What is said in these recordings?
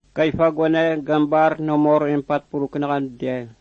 Kaifa gwane gambar nomor 40 kenakan dia.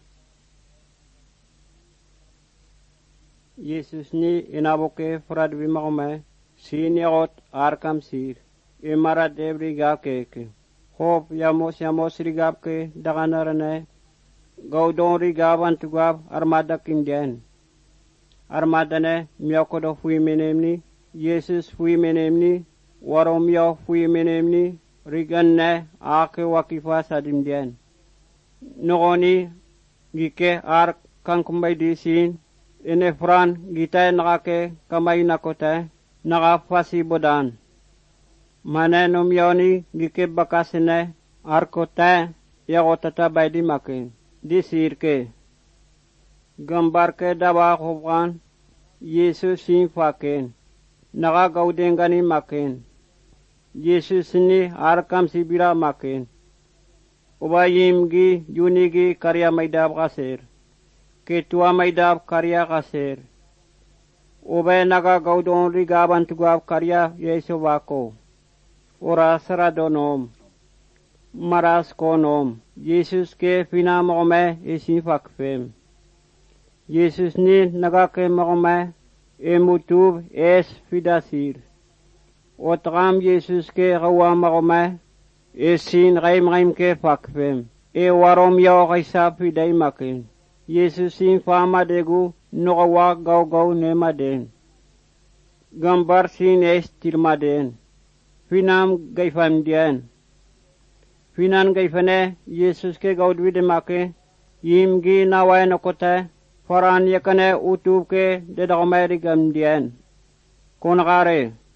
Yesus ni inaboke frad bimakome sini ot arkam sir. Imara debri gakeke. Hop yamos rigab ke daganarane. Gaudon rigab antugab armada kindien. Armadane miyakodo fui menemni. Yesus fui menemni. Waromyo fui menemni. Riganne ake wakifa sadimdien. Nogoni gike ar kangkumbay disin. Inefran gita nakake kamay nakote nakafasi bodan. Mane numyoni gike bakasine arkote yakotata baydi makin. Disirke. Gambar ke dawa khubgan Yesus sin fakin. Naka gaudengani makin. Yesus ni arkam sibira makin. Ubayimgi junigi karya maidab kasir. Ketua maidab karya kasir. Ubay naka gaudon rigaban tugab karya yeso wako. Ora saradonom. Maras konom. Yesus ke fina makome isin fakfem. Yesus ni naka ke makome emutub es fidasir. Otram Yesus ke gawa makome isin gaim ke fakfem. E warom yaw kaisa fiday makin. Yesus sin fama degu nogawa gaw ne maden. Gambar sin es tirmaden. Finam gaifam dien. Finan gaifane Yesus ke gaudwide make yimgi naway nakote faran yakane utub ke dedagmay rigam dien. Konakare